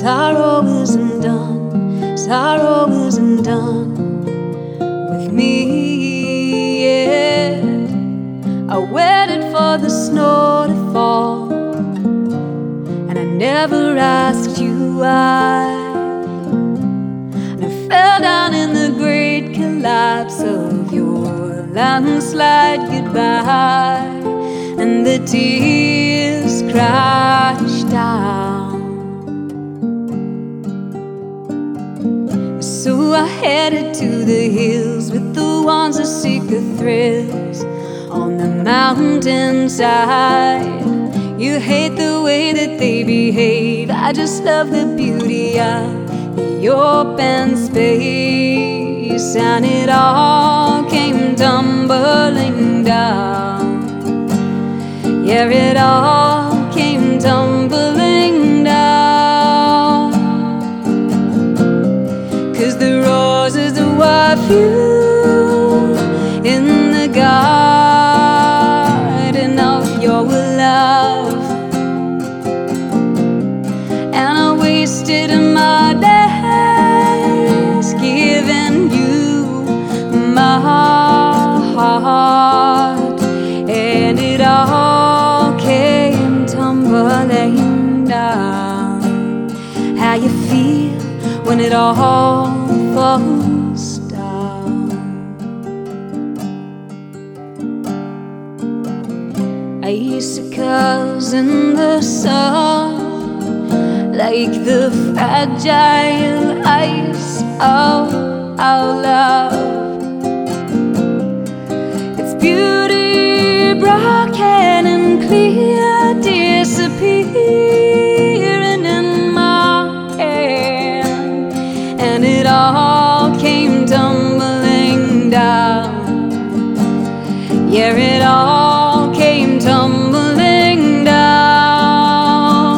sorrow isn't done, sorrow isn't done with me yet. I waited for the snow to fall, and I never asked you why. And I fell down in the great collapse of your landslide goodbye, and the tears crashed down. So I headed to the hills with the ones that seek the thrills on the mountainside. You hate the way that they behave, I just love the beauty of your open space. And it all came tumbling down. Yeah, it all came tumbling down. 'Cause the roses were few in the garden of your love, and I wasted my days giving you my heart, and it all came tumbling down. How you feel when it all falls down? Icicles in the sun, like the fragile ice of our love. Its beauty broken and clear, disappearing in my hand, and it all came tumbling down. Yeah, it all came tumbling down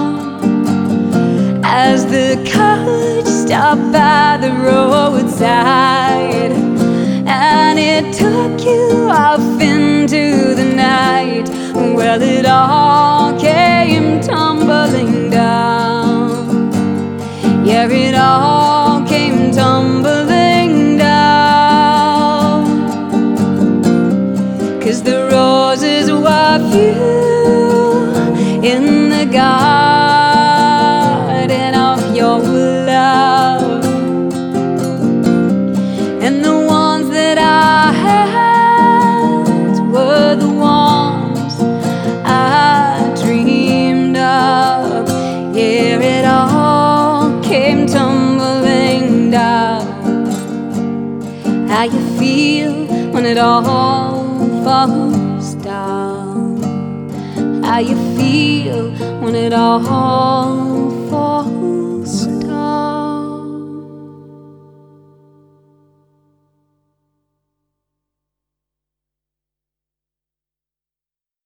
as the coach stopped by the roadside, and it took you off into the night. Well, it all came tumbling down. Yeah, it all came tumbling down. 'Cause the roses were few in the garden of your love, and the ones that I had were the ones I dreamed of. Yeah, it all came tumbling down. How you feel when it all falls down? How you feel when it all falls down?